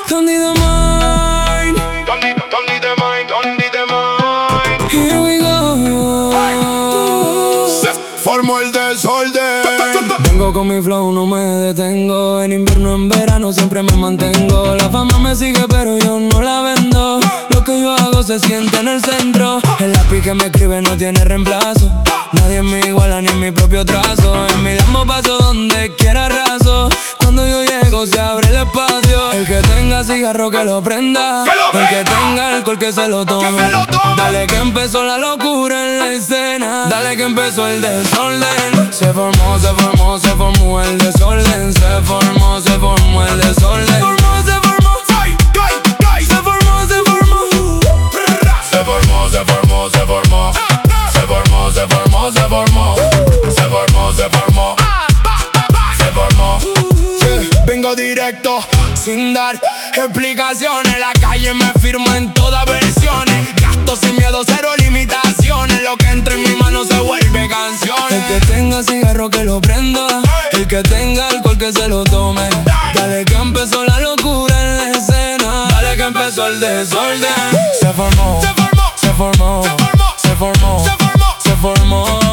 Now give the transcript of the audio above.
Don't need the mind. Don't need the mind, don't need the mind. Here we go. Se formó el desorden. Vengo con mi flow, no me detengo. En invierno, en verano, siempre me mantengo. La fama me sigue, pero yo no la vendo. Lo que yo hago se siente en el centro. El lápiz que me escribe no tiene reemplazo. Nadie me iguala ni en mi propio trazo. En mi demo paso donde quiera raso. Cuando yo llego se abre el espacio. El que tenga cigarro que lo prenda. El que tenga alcohol que se lo tome. Dale que empezó la locura en la escena. Dale que empezó el desorden. Se formó el desorden. Se formó el desorden. Se formó. Vengo directo, Sin dar explicaciones, la calle me firma en todas versiones. Gasto sin miedo, cero limitaciones. Lo que entre en mi mano se vuelve canciones. El que tenga cigarro que lo prenda. El que tenga alcohol que se lo tome. Dale que empezó la locura en la escena. Dale que empezó el desorden. Se formó.